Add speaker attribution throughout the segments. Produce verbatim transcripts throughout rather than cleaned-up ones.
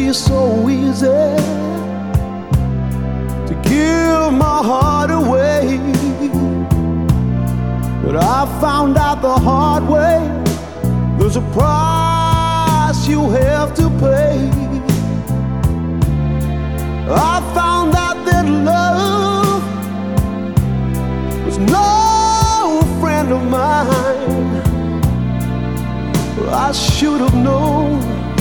Speaker 1: be so easy to give my heart away, but I found out the hard way there's a price you have to pay. I found out that love was no friend of mine. I should have known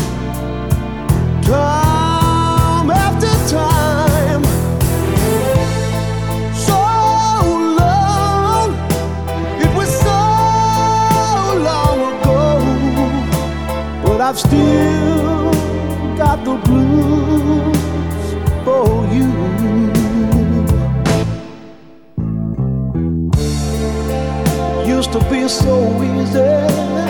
Speaker 1: time after time. So long, it was so long ago, but I've still got the blues for you. Used to be so easy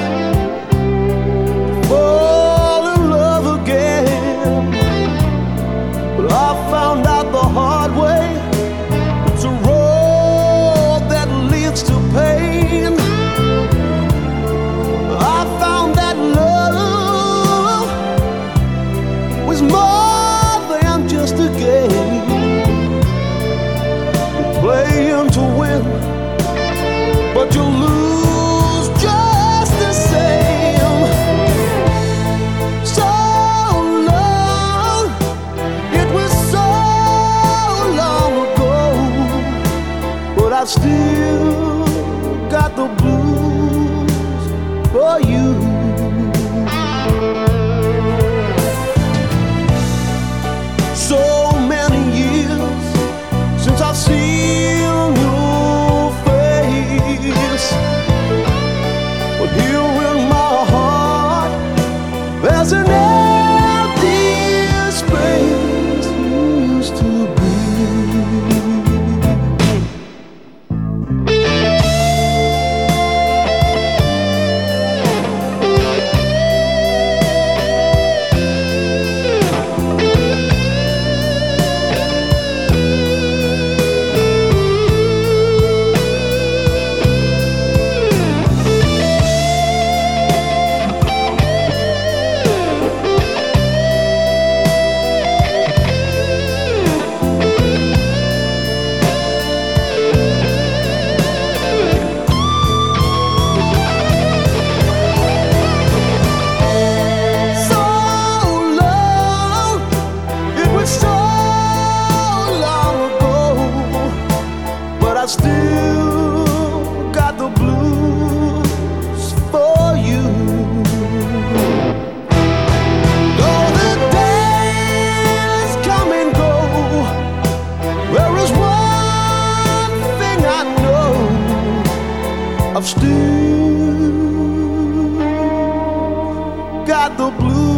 Speaker 1: fall in love again, but I found out the hard way it's a road that leads to pain. I found that love was more than just a game. You're playing to win, but you lose just the same. So long, it was so long ago, but I've still got the blues for you. So many years since I've seen your face, but here in my heart there's an empty space you used to be. I still got the blues for you. Though the days come and go, there is one thing I know, I've still got the blues